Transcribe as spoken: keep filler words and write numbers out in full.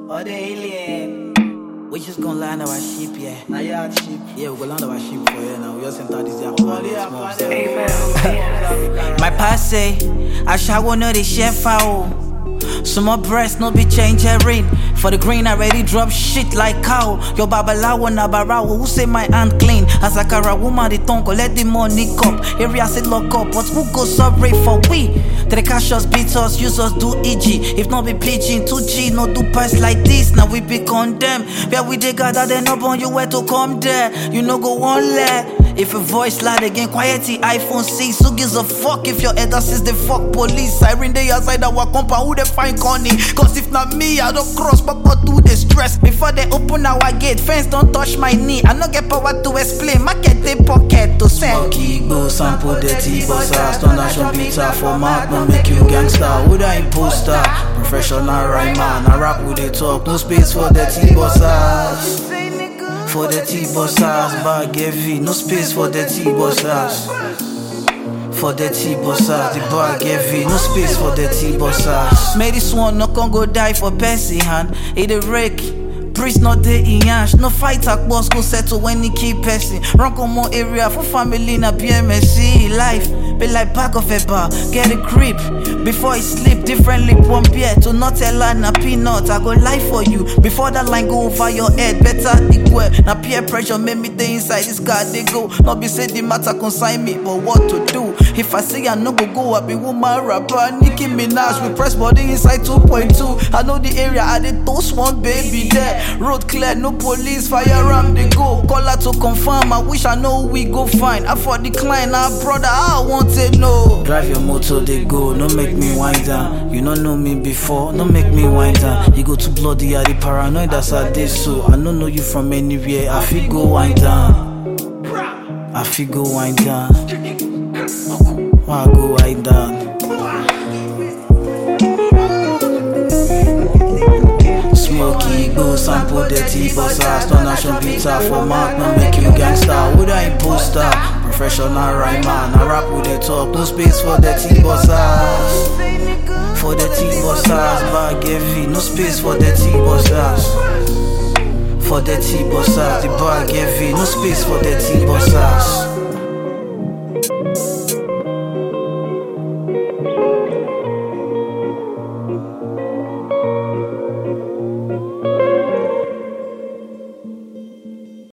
Or the alien. We just gonna land our ship, yeah. Now you have ship. Yeah, we gonna land our ship for you now. We just enter this year. My past say, I shall know the chef foul. So my breast no be changing. For the green I already drop shit like cow. Your babalawo na barawo who say my hand clean. As a cara woman the tongue let the money come. Area say lock up, but who go sorry for we? The cash us beat us, use us do E G. If not be pitching two G, no do pass like this. Now we be condemned. Where we they gather then up on you where to come there. You no go one leg. If a voice loud again, quiety iPhone six. Who gives a fuck if your elder says the fuck police? Siren they outside our compound, who they find Connie? Cause if not me, I don't cross, but but do the stress. Before they open our gate, fence don't touch my knee. I no get power to explain, market they pocket to send. Smoky go sample the T-Bossa. Stone action pizza for mark, no make you gangster. Who the imposter? Professional rhymer, I rap with the talk. No space for the T-Bossas. For the T-Bossas, bag heavy, no space for the T-Bossas. For the T-Bossas, the bag heavy, no space for the T-Bossas. May this one no can go die for Percy hand. It a wreck. Priest not there in yash. No fight at boss go settle when he keep pressing. Run come more area for family na P M S C. Life be like back of a bar. Get a grip before he sleep. Differently one beer to not tell her na peanut. I go lie for you before that line go over your head. Better equal. Na peer pressure make me stay inside this car they go. Not be say the matter consign me, but what to do? If I say I no go go, I be woman rapper. Nicki Minaj we press body inside two point two. I know the area I did toast one baby there. Road clear, no police, firearm they go. Call her to confirm, I wish I know who we go find. I for decline, our brother, I want to know. Drive your motor, they go, no make me wind down. You don't know me before, no make me wind down. You go too bloody, I the paranoid, that's how they so. I don't know you from anywhere, I feel go wind down. I feel go wind down. Why go wind down? Smoky go sample the T-Bossa. Stone action pizza for mark, no make you gangster. Who the imposter? Professional rhymer, I rap with the talk. No space for the T-Bossas. For the T-Bossas, bag heavy. No space for the T-Bossas. For the T-Bossas, the bag heavy. No space for the T-Bossas.